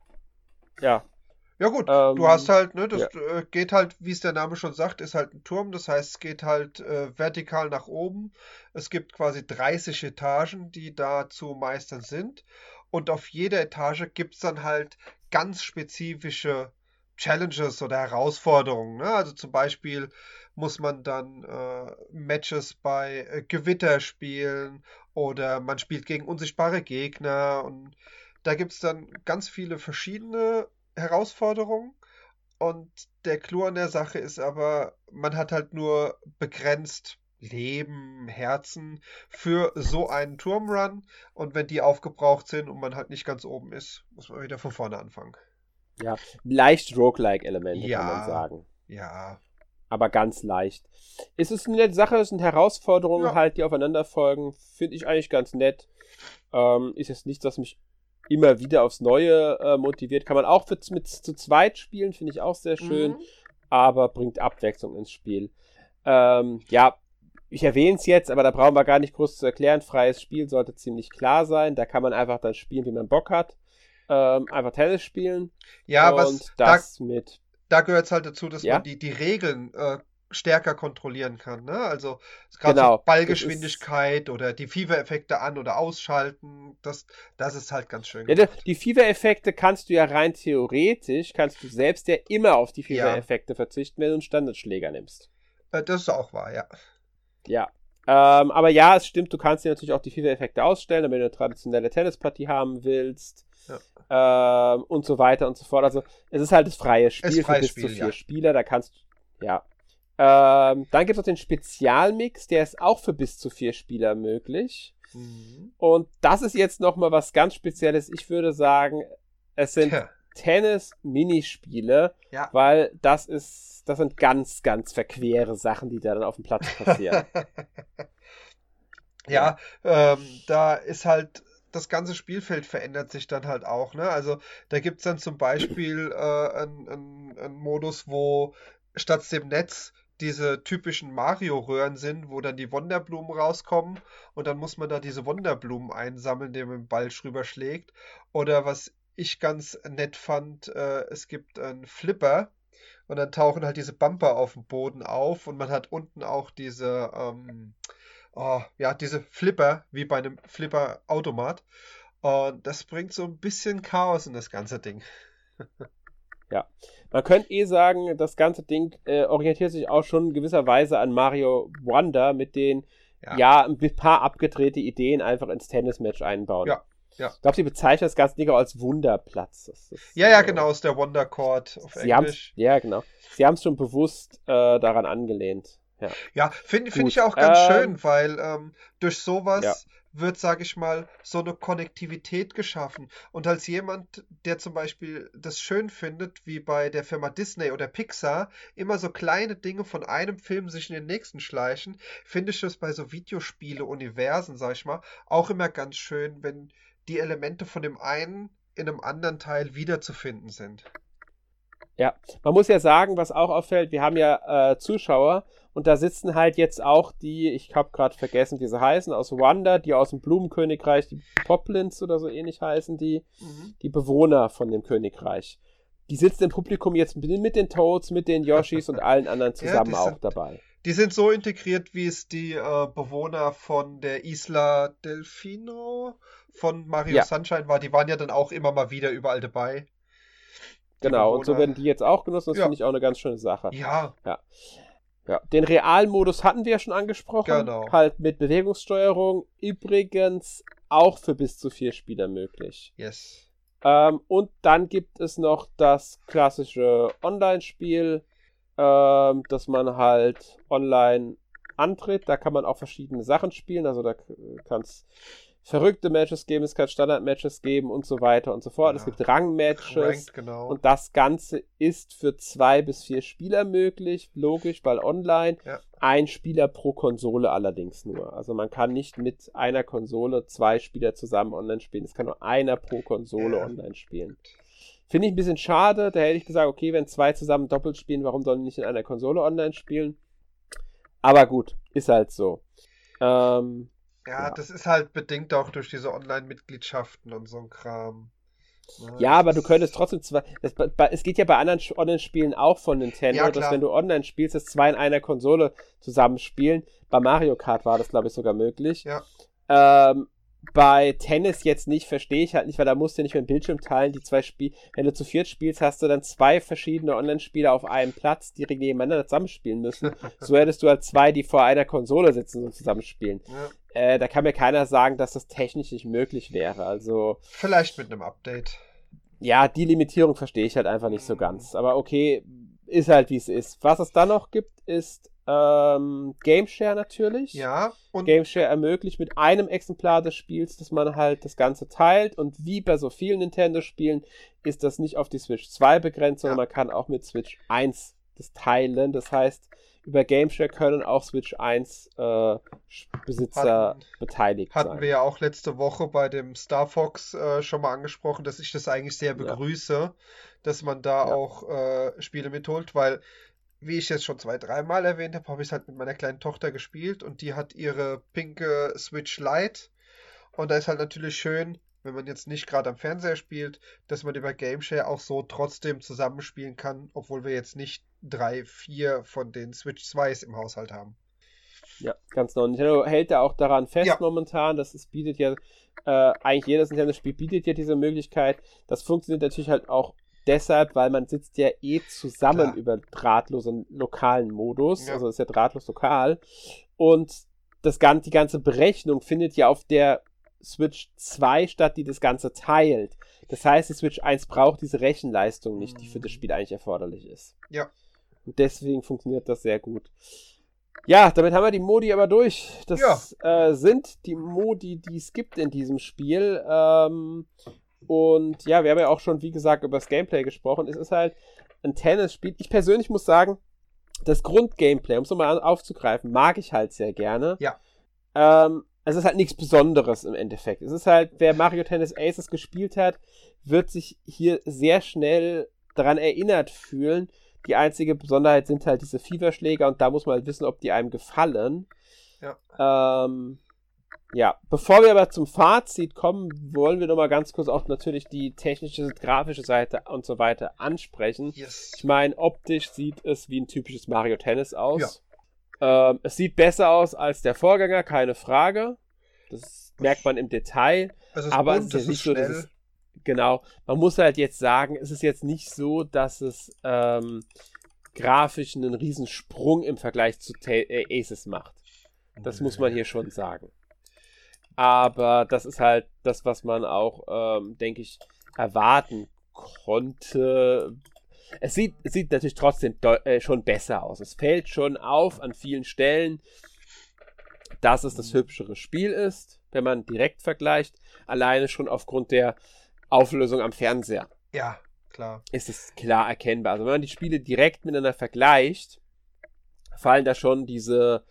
ja. Ja gut, du hast Ähm, halt, ne, das ja. äh, geht halt, wie es der Name schon sagt, ist halt ein Turm. Das heißt, es geht halt äh, vertikal nach oben. Es gibt quasi dreißig Etagen, die da zu meistern sind. Und auf jeder Etage gibt es dann halt ganz spezifische Challenges oder Herausforderungen. Ne? Also zum Beispiel muss man dann äh, Matches bei äh, Gewitter spielen oder man spielt gegen unsichtbare Gegner. Und da gibt es dann ganz viele verschiedene Herausforderung. Und der Clou an der Sache ist aber, man hat halt nur begrenzt Leben, Herzen für so einen Turmrun. Und wenn die aufgebraucht sind und man halt nicht ganz oben ist, muss man wieder von vorne anfangen. Ja. Leicht Roguelike-Elemente, kann man Ja, sagen. ja, Aber ganz leicht. Es ist eine nette Sache, es sind Herausforderungen ja, halt, die aufeinander folgen. Finde ich eigentlich ganz nett. Ähm, ist jetzt nichts, was mich immer wieder aufs Neue äh, motiviert. Kann man auch mit, mit zu zweit spielen, finde ich auch sehr schön. mhm. Aber bringt Abwechslung ins Spiel. Ähm, ja, ich erwähne es jetzt, aber da brauchen wir gar nicht groß zu erklären. Freies Spiel sollte ziemlich klar sein. Da kann man einfach dann spielen, wie man Bock hat. Ähm, einfach Tennis spielen. Ja, was Und da, das mit, da gehört es halt dazu, dass man ja, die, die Regeln äh, stärker kontrollieren kann. Ne? Also gerade so genau. Das ist Ballgeschwindigkeit oder die FIFA-Effekte an- oder ausschalten, das, das ist halt ganz schön Ja, die gemacht. die FIFA-Effekte kannst du ja rein theoretisch, kannst du selbst ja immer auf die Ja, FIFA-Effekte verzichten, wenn du einen Standardschläger nimmst. äh, das ist auch wahr, ja. Ja. Ähm, aber ja, es stimmt, du kannst dir natürlich auch die FIFA-Effekte ausstellen, wenn du eine traditionelle Tennispartie haben willst. Ja. Ähm, und so weiter und so fort. Also, es ist halt das freie Es ist Spiel für freies bis zu Spiel, vier ja. Spieler. Da kannst du, ja. Ähm, dann gibt es noch den Spezialmix, der ist auch für bis zu vier Spieler möglich. Mhm. Und das ist jetzt nochmal was ganz Spezielles. Ich würde sagen, es sind Tja, Tennis-Minispiele, ja. weil das ist, das sind ganz, ganz verquere Sachen, die da dann auf dem Platz passieren. Ja, Ja, ähm, da ist halt das ganze Spielfeld verändert sich dann halt auch, ne? Also da gibt es dann zum Beispiel äh, einen, einen, einen Modus, wo statt dem Netz diese typischen Mario-Röhren sind, wo dann die Wonderblumen rauskommen und dann muss man da diese Wonderblumen einsammeln, indem man den Ball drüber schlägt. Oder was ich ganz nett fand, äh, es gibt einen Flipper und dann tauchen halt diese Bumper auf dem Boden auf und man hat unten auch diese, ähm, oh, ja, diese Flipper, wie bei einem Flipper-Automat. Und das bringt so ein bisschen Chaos in das ganze Ding. Ja, man könnte eh sagen, das ganze Ding äh, orientiert sich auch schon in gewisser Weise an Mario Wonder mit den, Ja, ja, ein paar abgedrehte Ideen einfach ins Tennismatch einbauen. ja, ja. Ich glaube, sie bezeichnen das ganze Ding auch als Wunderplatz. Das ist, Ja, ja, äh, genau, ist der Wonder Chord auf Sie haben es, Englisch. ja, genau. Sie haben es schon bewusst äh, daran angelehnt. Ja, Ja, finde find ich gut. auch ganz Ähm, schön, weil ähm, durch ja, sowas wird, sage ich mal, so eine Konnektivität geschaffen. Und als jemand, der zum Beispiel das schön findet, wie bei der Firma Disney oder Pixar, immer so kleine Dinge von einem Film sich in den nächsten schleichen, finde ich es bei so Videospiele-Universen, sag ich mal, auch immer ganz schön, wenn die Elemente von dem einen in einem anderen Teil wiederzufinden sind. ja. Man muss ja sagen, was auch auffällt, wir haben ja äh, Zuschauer und da sitzen halt jetzt auch die, ich habe gerade vergessen, wie sie heißen, aus Wanda, die aus dem Blumenkönigreich, die Poplins oder so ähnlich heißen, die, Mhm. die Bewohner von dem Königreich. Die sitzen im Publikum jetzt mit mit den Toads, mit den Yoshis und allen anderen Ja, die zusammen auch sind, dabei. die sind so integriert, wie es die äh, Bewohner von der Isla Delfino von Mario Ja, Sunshine war. Die waren ja dann auch immer mal wieder überall dabei, die genau. Und so Bewohner. werden die jetzt auch genutzt. Das finde Ja, ich auch eine ganz schöne Sache. ja, Ja. Ja, den Realmodus hatten wir ja schon angesprochen, genau. halt mit Bewegungssteuerung, übrigens auch für bis zu vier Spieler möglich. Yes. Ähm, und dann gibt es noch das klassische Online-Spiel, ähm, dass man halt online antritt. Da kann man auch verschiedene Sachen spielen, also da kann es verrückte Matches geben, es kann Standard-Matches geben und so weiter und so fort. Es Ja, gibt Rang-Matches ranked, genau. und das Ganze ist für zwei bis vier Spieler möglich, logisch, weil online. Ja, Ein Spieler pro Konsole allerdings nur. Also man kann nicht mit einer Konsole zwei Spieler zusammen online spielen. Es kann nur einer pro Konsole ja, online spielen. Finde ich ein bisschen schade. Da hätte ich gesagt, okay, wenn zwei zusammen doppelt spielen, warum sollen die nicht in einer Konsole online spielen? Aber gut, ist halt so. Ähm, ja, ja. das ist halt bedingt auch durch diese Online-Mitgliedschaften und so ein Kram. Ne, Ja, das aber du könntest ist. trotzdem zwei. Das, bei- es geht ja bei anderen Sch- Online-Spielen auch von Nintendo, Ja, dass wenn klar. du online spielst, dass zwei in einer Konsole zusammenspielen. Bei Mario Kart war das, glaube ich, sogar möglich. Ja, Ähm, bei Tennis jetzt nicht, verstehe ich halt nicht, weil da musst du ja nicht mehr den Bildschirm teilen. Die zwei Spiel, wenn du zu viert spielst, hast du dann zwei verschiedene Online-Spieler auf einem Platz, die nebeneinander zusammenspielen müssen. So hättest du halt zwei, die vor einer Konsole sitzen und zusammenspielen. ja. Äh, da kann mir keiner sagen, dass das technisch nicht möglich wäre. Also, Vielleicht mit einem Update. ja, die Limitierung verstehe ich halt einfach nicht so Mm, ganz. Aber okay, ist halt wie es ist. Was es dann noch gibt, ist ähm, Gameshare natürlich. Ja, und Gameshare ermöglicht mit einem Exemplar des Spiels, dass man halt das Ganze teilt. Und wie bei so vielen Nintendo-Spielen ist das nicht auf die Switch zwei begrenzt, sondern ja, man kann auch mit Switch eins das teilen. Das heißt, über Gameshare können auch Switch eins äh, Besitzer hatten, beteiligt hatten wir sein. ja auch letzte Woche bei dem Star Fox äh, schon mal angesprochen, dass ich das eigentlich sehr Ja, begrüße, dass man da ja, auch äh, Spiele mitholt, weil, wie ich jetzt schon zwei, dreimal erwähnt habe, habe ich es halt mit meiner kleinen Tochter gespielt und die hat ihre pinke Switch Lite und da ist halt natürlich schön, wenn man jetzt nicht gerade am Fernseher spielt, dass man über GameShare auch so trotzdem zusammenspielen kann, obwohl wir jetzt nicht drei, vier von den Switch zweis im Haushalt haben. ja, ganz genau. Nintendo hält da auch daran fest Ja, momentan. Das ist, bietet ja, äh, eigentlich jedes Nintendo-Spiel bietet ja diese Möglichkeit. Das funktioniert natürlich halt auch deshalb, weil man sitzt ja eh zusammen klar. über drahtlosen lokalen Modus. Ja, Also ist ja drahtlos lokal. Und das ganze, die ganze Berechnung findet ja auf der Switch zwei statt, die das Ganze teilt. Das heißt, die Switch eins braucht diese Rechenleistung nicht, die für das mm, Spiel eigentlich erforderlich ist. ja, Und deswegen funktioniert das sehr gut. Ja, damit haben wir die Modi aber durch. ja, Das äh, sind die Modi, die es gibt in diesem Spiel. Ähm, und ja, wir haben ja auch schon, wie gesagt, über das Gameplay gesprochen. Es ist halt ein Tennisspiel. Ich persönlich muss sagen, das Grundgameplay, um es nochmal aufzugreifen, mag ich halt sehr gerne. ja, Ähm, es ist halt nichts Besonderes im Endeffekt. Es ist halt, wer Mario Tennis Aces gespielt hat, wird sich hier sehr schnell daran erinnert fühlen, Die einzige Besonderheit sind halt diese FIFA-Schläger und da muss man halt wissen, ob die einem gefallen. Ja. Ähm, ja, bevor wir aber zum Fazit kommen, wollen wir nochmal ganz kurz auch natürlich die technische, grafische Seite und so weiter ansprechen. Yes. Ich meine, optisch sieht es wie ein typisches Mario Tennis aus. Ja. Ähm, es sieht besser aus als der Vorgänger, keine Frage. Das merkt man im Detail. Es ist aber bunt, es ist ja nicht so, dass schnell. es, genau, man muss halt jetzt sagen, es ist jetzt nicht so, dass es ähm, grafisch einen riesen Sprung im Vergleich zu Ta- äh, Aces macht. Das muss man hier schon sagen. Aber das ist halt das, was man auch, ähm, denke ich, erwarten konnte. Es sieht, es sieht natürlich trotzdem deu- äh, schon besser aus. Es fällt schon auf an vielen Stellen, dass es das hübschere Spiel ist, wenn man direkt vergleicht. Alleine schon aufgrund der Auflösung am Fernseher. Ja, klar. Ist es klar erkennbar. Also wenn man die Spiele direkt miteinander vergleicht, fallen da schon diese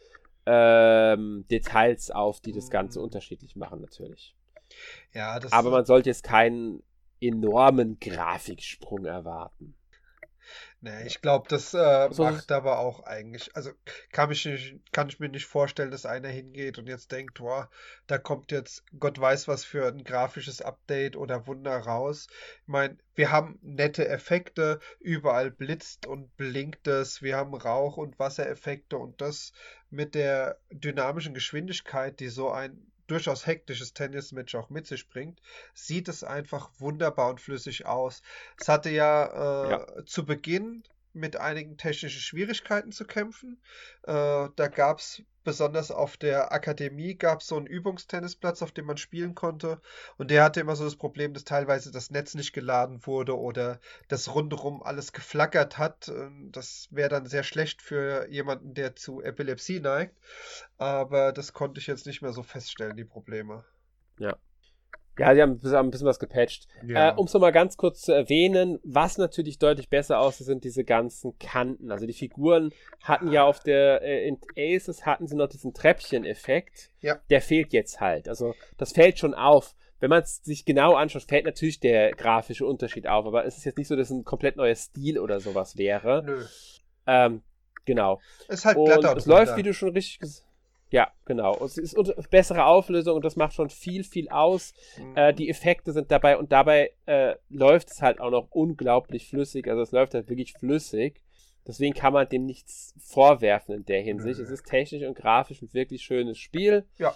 ähm, Details auf, die das Ganze unterschiedlich machen natürlich. Ja, das Aber man sollte jetzt keinen enormen Grafiksprung erwarten. Nee, ich glaube, das äh, So ist- macht aber auch eigentlich, also kann ich, nicht, kann ich mir nicht vorstellen, dass einer hingeht und jetzt denkt, boah, da kommt jetzt Gott weiß was für ein grafisches Update oder Wunder raus. Ich meine, wir haben nette Effekte, überall blitzt und blinkt es, wir haben Rauch- und Wassereffekte und das mit der dynamischen Geschwindigkeit, die so ein durchaus hektisches Tennismatch auch mit sich bringt, sieht es einfach wunderbar und flüssig aus. Es hatte ja, äh, Ja. zu Beginn mit einigen technischen Schwierigkeiten zu kämpfen. Äh, da gab es besonders auf der Akademie gab es so einen Übungstennisplatz, auf dem man spielen konnte. Und der hatte immer so das Problem, dass teilweise das Netz nicht geladen wurde oder das rundherum alles geflackert hat. Ähm, Das wäre dann sehr schlecht für jemanden, der zu Epilepsie neigt. Aber das konnte ich jetzt nicht mehr so feststellen, die Probleme. Ja. Ja, die haben ein bisschen, haben ein bisschen was gepatcht. Ja. Äh, um es nochmal ganz kurz zu erwähnen, was natürlich deutlich besser aussieht, sind diese ganzen Kanten. Also die Figuren hatten ja auf der, äh, in Aces hatten sie noch diesen Treppchen-Effekt. Ja. Der fehlt jetzt halt. Also das fällt schon auf. Wenn man es sich genau anschaut, fällt natürlich der grafische Unterschied auf. Aber es ist jetzt nicht so, dass es ein komplett neuer Stil oder sowas wäre. Nö. Ähm, genau. Ist halt Und glatter es drunter. läuft, wie du schon richtig gesagt hast. Ja, genau. Und es ist unter bessere Auflösung und das macht schon viel, viel aus. Mhm. Äh, die Effekte sind dabei und dabei äh, läuft es halt auch noch unglaublich flüssig. Also es läuft halt wirklich flüssig. Deswegen kann man dem nichts vorwerfen in der Hinsicht. Nö. Es ist technisch und grafisch ein wirklich schönes Spiel. Ja.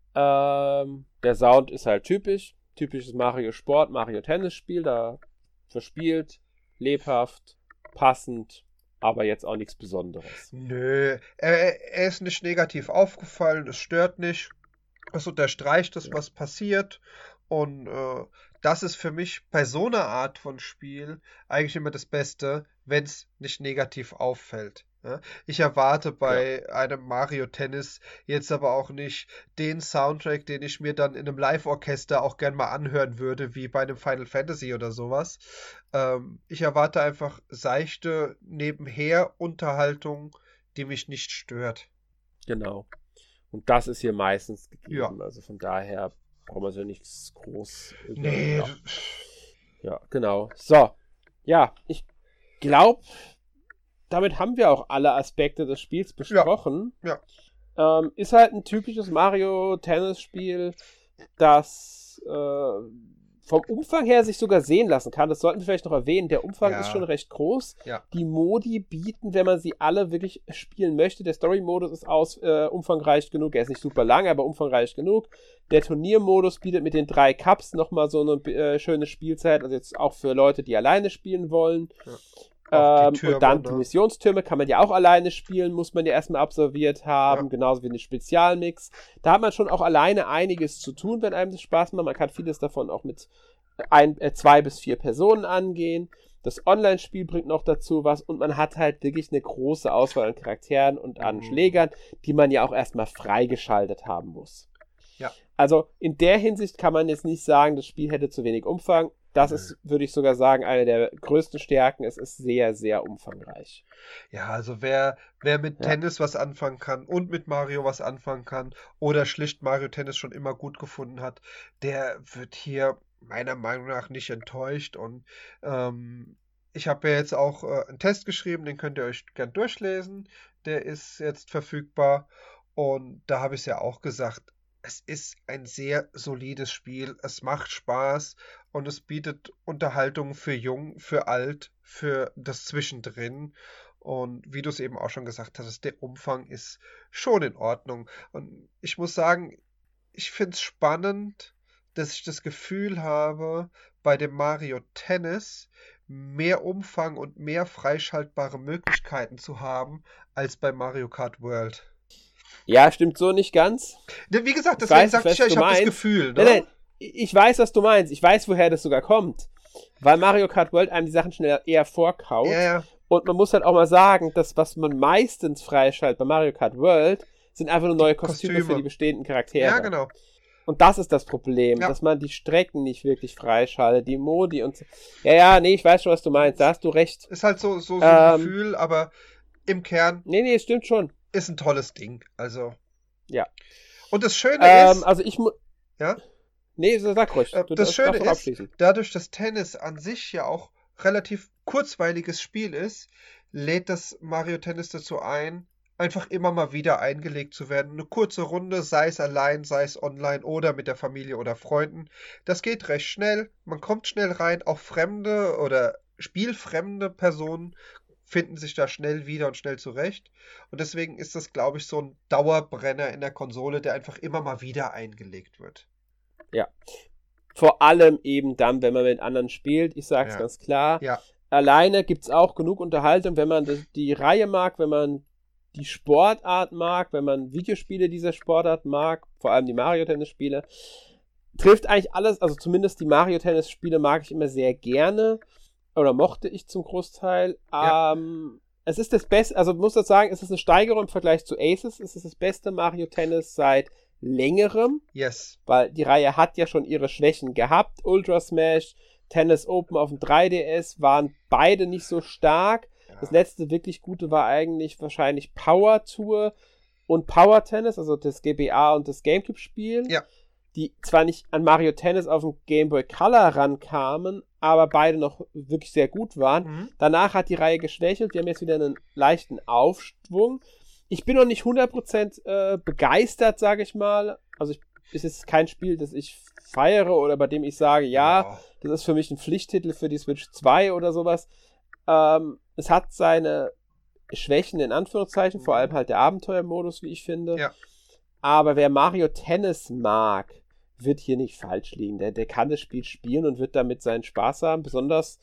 Ähm, der Sound ist halt typisch. Typisches Mario Sport, Mario Tennis Spiel. Da verspielt, lebhaft, passend, aber jetzt auch nichts Besonderes. Nö, er, er ist nicht negativ aufgefallen, es stört nicht. Es unterstreicht das, Ja. was passiert. Und äh, das ist für mich bei so einer Art von Spiel eigentlich immer das Beste, wenn es nicht negativ auffällt. Ja? Ich erwarte bei einem Mario Tennis jetzt aber auch nicht den Soundtrack, den ich mir dann in einem Live-Orchester auch gern mal anhören würde, wie bei einem Final Fantasy oder sowas. Ähm, ich erwarte einfach seichte nebenher Unterhaltung, die mich nicht stört. Genau. Und das ist hier meistens gegeben. Ja. Also von daher braucht man so nichts groß. über- Nee, Ja. ja, genau. So. Ja, ich glaube, damit haben wir auch alle Aspekte des Spiels besprochen. Ja. Ähm, ist halt ein typisches Mario-Tennis-Spiel, das äh, vom Umfang her sich sogar sehen lassen kann. Das sollten wir vielleicht noch erwähnen. Der Umfang Ja. ist schon recht groß. Ja. Die Modi bieten, wenn man sie alle wirklich spielen möchte. Der Story-Modus ist aus, äh, umfangreich genug. Er ist nicht super lang, aber umfangreich genug. Der Turniermodus bietet mit den drei Cups nochmal so eine äh, schöne Spielzeit. Also jetzt auch für Leute, die alleine spielen wollen. Ja. Auch die Ähm, Türme, und dann ne? die Missionstürme kann man ja auch alleine spielen, muss man ja erstmal absolviert haben, Ja. genauso wie den Spezialmix. Da hat man schon auch alleine einiges zu tun, wenn einem das Spaß macht. Man kann vieles davon auch mit ein, äh, zwei bis vier Personen angehen. Das Online-Spiel bringt noch dazu was und man hat halt wirklich eine große Auswahl an Charakteren und an Mhm. Schlägern, die man ja auch erstmal freigeschaltet haben muss. Ja. Also in der Hinsicht kann man jetzt nicht sagen, das Spiel hätte zu wenig Umfang. Das Nö. ist, würde ich sogar sagen, eine der größten Stärken. Es ist sehr, sehr umfangreich. Ja, also wer, wer mit Ja. Tennis was anfangen kann und mit Mario was anfangen kann oder schlicht Mario Tennis schon immer gut gefunden hat, der wird hier meiner Meinung nach nicht enttäuscht und ähm, ich habe ja jetzt auch äh, einen Test geschrieben, den könnt ihr euch gern durchlesen. Der ist jetzt verfügbar. Und da habe ich es ja auch gesagt, es ist ein sehr solides Spiel. Es macht Spaß und es bietet Unterhaltung für jung, für alt, für das Zwischendrin. Und wie du es eben auch schon gesagt hast, der Umfang ist schon in Ordnung. Und ich muss sagen, ich finde es spannend, dass ich das Gefühl habe, bei dem Mario Tennis mehr Umfang und mehr freischaltbare Möglichkeiten zu haben, als bei Mario Kart World. Ja, stimmt so nicht ganz. Ne, Wie gesagt, Ich deswegen weiß, sagte was ich ja, du ich habe das meinst. Gefühl, Nein, ne? nein, ich weiß, was du meinst. Ich weiß, woher das sogar kommt. Weil Mario Kart World einem die Sachen schnell eher vorkaut. Ja, ja, Und man muss halt auch mal sagen, dass was man meistens freischaltet bei Mario Kart World, sind einfach nur neue Kostüme, Kostüme. für die bestehenden Charaktere. ja, genau. Und das ist das Problem, Ja. dass man die Strecken nicht wirklich freischaltet, die Modi und so. Ja, ja, nee, ich weiß schon, was du meinst. Da hast du recht. Ist halt so, so, so ein Ähm. Gefühl, aber im Kern Nee, nee, es stimmt schon. ist ein tolles Ding. Also. Ja. Und das Schöne Ähm, ist, also ich muss. ja, Nee, sag ruhig. äh, Du das darfst Schöne doch ist, abschließen. dadurch, dass Tennis an sich ja auch relativ kurzweiliges Spiel ist, lädt das Mario Tennis dazu ein, einfach immer mal wieder eingelegt zu werden. Eine kurze Runde, sei es allein, sei es online oder mit der Familie oder Freunden. Das geht recht schnell. Man kommt schnell rein. Auch fremde oder spielfremde Personen finden sich da schnell wieder und schnell zurecht. Und deswegen ist das, glaube ich, so ein Dauerbrenner in der Konsole, der einfach immer mal wieder eingelegt wird. Ja. Vor allem eben dann, wenn man mit anderen spielt. Ich sag's Ja. ganz klar. Ja, Alleine gibt's auch genug Unterhaltung, wenn man das, die Reihe mag, wenn man die Sportart mag, wenn man Videospiele dieser Sportart mag, vor allem die Mario-Tennis-Spiele. Trifft eigentlich alles, also zumindest die Mario-Tennis-Spiele mag ich immer sehr gerne. Oder mochte ich zum Großteil. Ja. Ähm, es ist das Beste, also muss das sagen, es ist eine Steigerung im Vergleich zu Aces. Es ist das beste Mario-Tennis seit längerem, yes. weil die Reihe hat ja schon ihre Schwächen gehabt. Ultra Smash, Tennis Open auf dem drei D S waren beide nicht so stark. Das letzte wirklich gute war eigentlich wahrscheinlich Power Tour und Power Tennis, also das G B A und das Gamecube-Spiel, Ja. die zwar nicht an Mario Tennis auf dem Game Boy Color rankamen, aber beide noch wirklich sehr gut waren. Mhm. Danach hat die Reihe geschwächelt. Wir haben jetzt wieder einen leichten Aufschwung. Ich bin noch nicht hundert Prozent äh, begeistert, sage ich mal. Also ich, es ist kein Spiel, das ich feiere oder bei dem ich sage, ja, Ja. das ist für mich ein Pflichttitel für die Switch zwei oder sowas. Ähm, es hat seine Schwächen in Anführungszeichen, Mhm. vor allem halt der Abenteuermodus, wie ich finde. Ja. Aber wer Mario Tennis mag, wird hier nicht falsch liegen. Der, der kann das Spiel spielen und wird damit seinen Spaß haben. Besonders,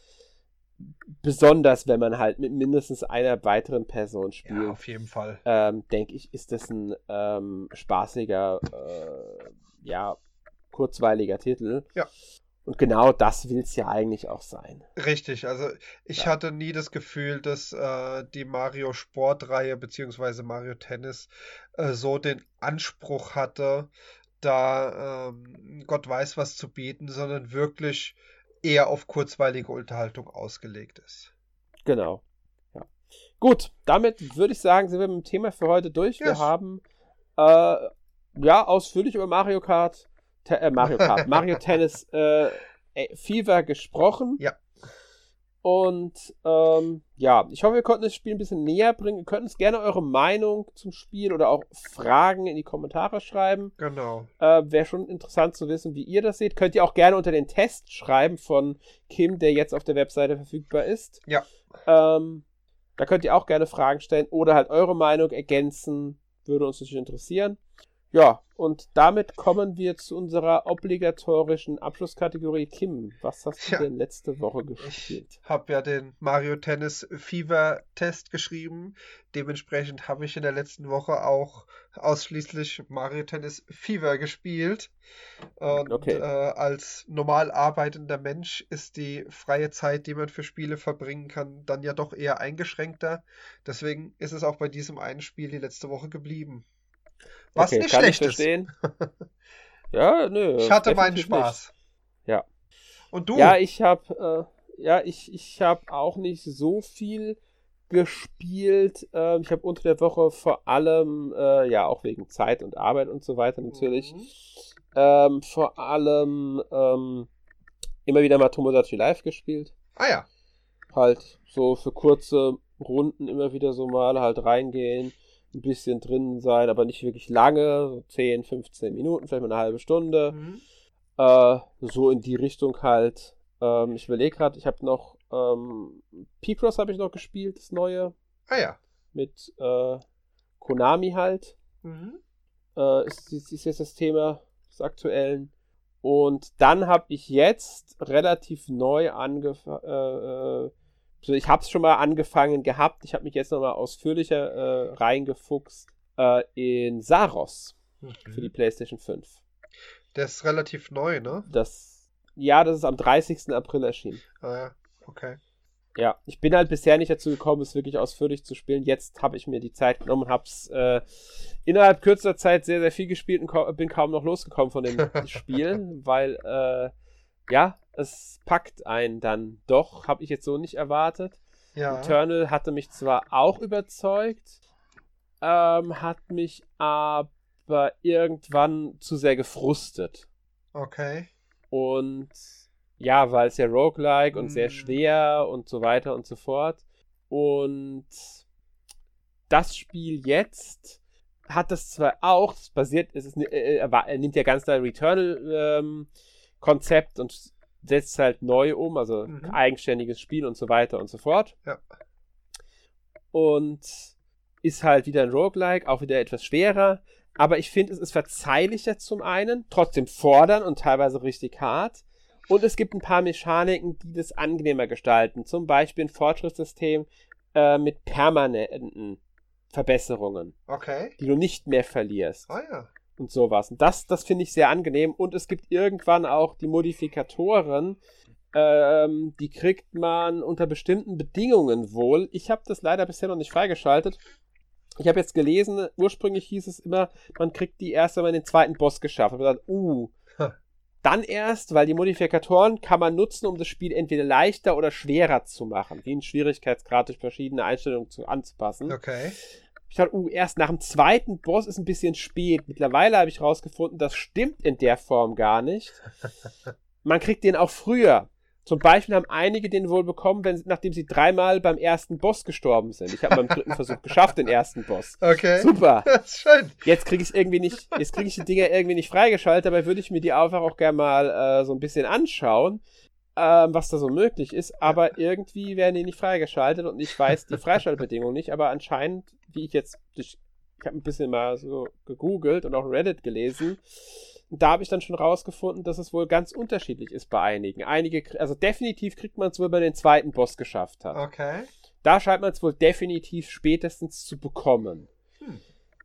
besonders wenn man halt mit mindestens einer weiteren Person Ja, spielt. auf jeden Fall. Ähm, denke ich, ist das ein ähm, spaßiger, äh, ja, kurzweiliger Titel. Ja. Und genau das will es ja eigentlich auch sein. Richtig, also ich Ja. hatte nie das Gefühl, dass äh, die Mario Sportreihe beziehungsweise Mario Tennis äh, so den Anspruch hatte, da ähm, Gott weiß was zu bieten, sondern wirklich eher auf kurzweilige Unterhaltung ausgelegt ist. Genau. Ja. Gut, damit würde ich sagen, sind wir mit dem Thema für heute durch. Wir Yes. haben äh, ja ausführlich über Mario Kart, te- äh, Mario Kart, Mario Tennis äh, äh, Fever gesprochen. Ja. Und ähm, ja, ich hoffe, wir konnten das Spiel ein bisschen näher bringen. Ihr könnt uns gerne eure Meinung zum Spiel oder auch Fragen in die Kommentare schreiben. Genau. Äh, Wäre schon interessant zu wissen, wie ihr das seht. Könnt ihr auch gerne unter den Test schreiben von Kim, der jetzt auf der Webseite verfügbar ist. Ja. Ähm, da könnt ihr auch gerne Fragen stellen oder halt eure Meinung ergänzen. Würde uns natürlich interessieren. Ja, und damit kommen wir zu unserer obligatorischen Abschlusskategorie. Kim, was hast du Ja. denn letzte Woche Ich gespielt? habe ja den Mario Tennis Fever Test geschrieben. Dementsprechend habe ich in der letzten Woche auch ausschließlich Mario Tennis Fever gespielt. Und Okay. äh, als normal arbeitender Mensch ist die freie Zeit, die man für Spiele verbringen kann, dann ja doch eher eingeschränkter. Deswegen ist es auch bei diesem einen Spiel die letzte Woche geblieben. Was Okay, nicht kann ich schlecht ist. verstehen. Ja, nö. Ich hatte meinen definitiv Spaß. Nicht. Ja. Und du? Ja, ich habe äh, ja, ich, ich habe auch nicht so viel gespielt. Ähm, ich habe unter der Woche vor allem, äh, ja, auch wegen Zeit und Arbeit und so weiter natürlich, Mhm. ähm, vor allem ähm, immer wieder mal Tomodachi Live gespielt. Ah ja. Halt so für kurze Runden immer wieder so mal halt reingehen, ein bisschen drin sein, aber nicht wirklich lange, so zehn, fünfzehn Minuten, vielleicht mal eine halbe Stunde. Mhm. Äh, so in die Richtung halt. Ähm, ich überlege gerade, ich habe noch ähm, Picross habe ich noch gespielt, das neue. Ah ja. Mit äh, Konami halt. Mhm. Äh, ist, ist, ist jetzt das Thema des Aktuellen. Und dann habe ich jetzt relativ neu angefangen, äh, äh, so ich habe es schon mal angefangen gehabt, ich habe mich jetzt nochmal ausführlicher äh, reingefuchst äh, in Saros Mhm. für die PlayStation fünf. Der ist relativ neu, ne? Das, ja, das ist am dreißigsten April erschienen. Ah ja, okay. Ja, ich bin halt bisher nicht dazu gekommen, es wirklich ausführlich zu spielen. Jetzt habe ich mir die Zeit genommen und habe es äh, innerhalb kürzester Zeit sehr, sehr viel gespielt und ka- bin kaum noch losgekommen von dem Spiel, weil, äh, ja, es packt einen dann doch, habe ich jetzt so nicht erwartet. Ja. Eternal hatte mich zwar auch überzeugt, ähm, hat mich aber irgendwann zu sehr gefrustet. Okay. Und ja, weil es ja Roguelike und sehr Mm. schwer und so weiter und so fort. Und das Spiel jetzt hat das zwar auch, es basiert, es ist, äh, er nimmt ja ganz klar Returnal-Konzept ähm, und setzt halt neu um, also Mhm. eigenständiges Spiel und so weiter und so fort. Ja. Und ist halt wieder ein Roguelike, auch wieder etwas schwerer. Aber ich finde, es ist verzeihlicher zum einen, trotzdem fordern und teilweise richtig hart. Und es gibt ein paar Mechaniken, die das angenehmer gestalten. Zum Beispiel ein Fortschrittssystem äh, mit permanenten Verbesserungen, Okay. die du nicht mehr verlierst. Ah ja. Und sowas. Und das, das finde ich sehr angenehm. Und es gibt irgendwann auch die Modifikatoren, ähm, die kriegt man unter bestimmten Bedingungen wohl. Ich habe das leider bisher noch nicht freigeschaltet. Ich habe jetzt gelesen, ursprünglich hieß es immer, man kriegt die erst, wenn man den zweiten Boss geschafft hat. Ich habe gesagt, uh, Ha. dann erst, weil die Modifikatoren kann man nutzen, um das Spiel entweder leichter oder schwerer zu machen, wie einen Schwierigkeitsgrad durch verschiedene Einstellungen zu, anzupassen. Okay. Ich dachte, uh, erst nach dem zweiten Boss ist ein bisschen spät. Mittlerweile habe ich rausgefunden, das stimmt in der Form gar nicht. Man kriegt den auch früher. Zum Beispiel haben einige den wohl bekommen, wenn, nachdem sie dreimal beim ersten Boss gestorben sind. Ich habe beim dritten Versuch geschafft, den ersten Boss. Okay. Super. Das ist schön. Jetzt kriege ich irgendwie nicht, jetzt kriege ich die Dinger irgendwie nicht freigeschaltet, dabei würde ich mir die einfach auch gerne mal äh, so ein bisschen anschauen, ähm, was da so möglich ist. Aber irgendwie werden die nicht freigeschaltet und ich weiß die Freischaltbedingungen nicht. Aber anscheinend, wie ich jetzt, ich, ich habe ein bisschen mal so gegoogelt und auch Reddit gelesen. Und da habe ich dann schon rausgefunden, dass es wohl ganz unterschiedlich ist bei einigen. Einige, also definitiv kriegt man es wohl, wenn man den zweiten Boss geschafft hat. Okay. Da scheint man es wohl definitiv spätestens zu bekommen. Hm.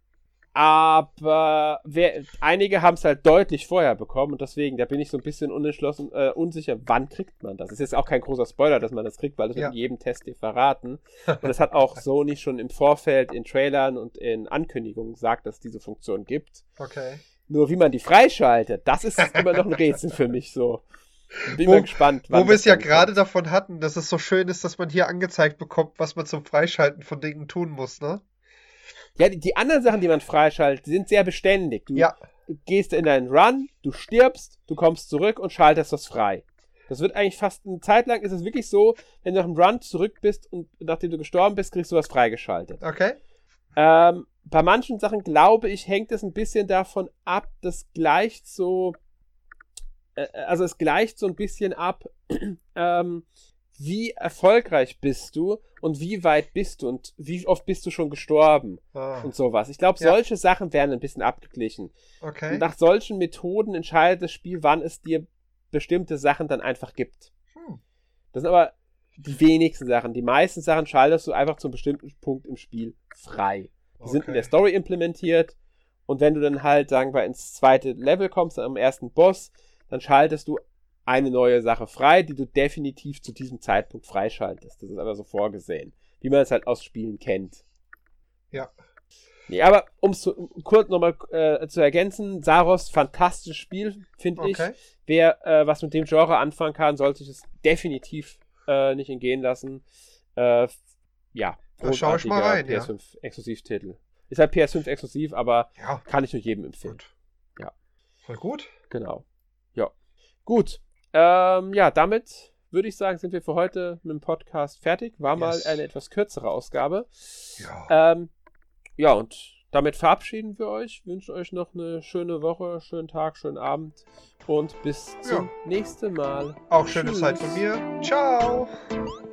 Aber wer, einige haben es halt deutlich vorher bekommen und deswegen, da bin ich so ein bisschen unentschlossen, äh, unsicher, wann kriegt man das? Es ist jetzt auch kein großer Spoiler, dass man das kriegt, weil das Ja. wird in jedem Test dir verraten. Und es hat auch Sony schon im Vorfeld in Trailern und in Ankündigungen gesagt, dass es diese Funktion gibt. Okay. Nur wie man die freischaltet, das ist immer noch ein Rätsel für mich so. Bin Wo- mal gespannt, Wo wir es das ja dann gerade kommt. davon hatten, dass es so schön ist, dass man hier angezeigt bekommt, was man zum Freischalten von Dingen tun muss, ne? Ja, die, die anderen Sachen, die man freischaltet, die sind sehr beständig. Du Ja. gehst in deinen Run, du stirbst, du kommst zurück und schaltest das frei. Das wird eigentlich fast eine Zeit lang, ist es wirklich so, wenn du nach dem Run zurück bist und nachdem du gestorben bist, kriegst du was freigeschaltet. Okay. Ähm, bei manchen Sachen, glaube ich, hängt es ein bisschen davon ab, das gleicht so, äh, also es gleicht so ein bisschen ab, ähm, wie erfolgreich bist du und wie weit bist du und wie oft bist du schon gestorben Ah. und sowas. Ich glaube, Ja. solche Sachen werden ein bisschen abgeglichen. Okay. Und nach solchen Methoden entscheidet das Spiel, wann es dir bestimmte Sachen dann einfach gibt. Hm. Das sind aber die wenigsten Sachen. Die meisten Sachen schaltest du einfach zu einem bestimmten Punkt im Spiel frei. Die sind in Okay. der Story implementiert und wenn du dann halt, sagen wir, ins zweite Level kommst, am ersten Boss, dann schaltest du eine neue Sache frei, die du definitiv zu diesem Zeitpunkt freischaltest. Das ist aber so vorgesehen, wie man es halt aus Spielen kennt. Ja. Nee, aber um es kurz nochmal äh, zu ergänzen, Saros, fantastisches Spiel, finde ich. Okay. Wer äh, was mit dem Genre anfangen kann, sollte sich es definitiv äh, nicht entgehen lassen. Äh, ja, Da schau ich mal großartiger rein, P S ja. fünf Exklusivtitel. Ist halt P S fünf exklusiv, aber Ja. kann ich nur jedem empfehlen. Gut. Ja. Voll gut. Genau. Ja. Gut. Ähm, ja, damit würde ich sagen, sind wir für heute mit dem Podcast fertig. War mal Yes. eine etwas kürzere Ausgabe. Ja. Ähm, ja, und damit verabschieden wir euch. Wünschen euch noch eine schöne Woche, schönen Tag, schönen Abend und bis zum Ja. nächsten Mal. Auch schöne Tschüss. Zeit von mir. Ciao.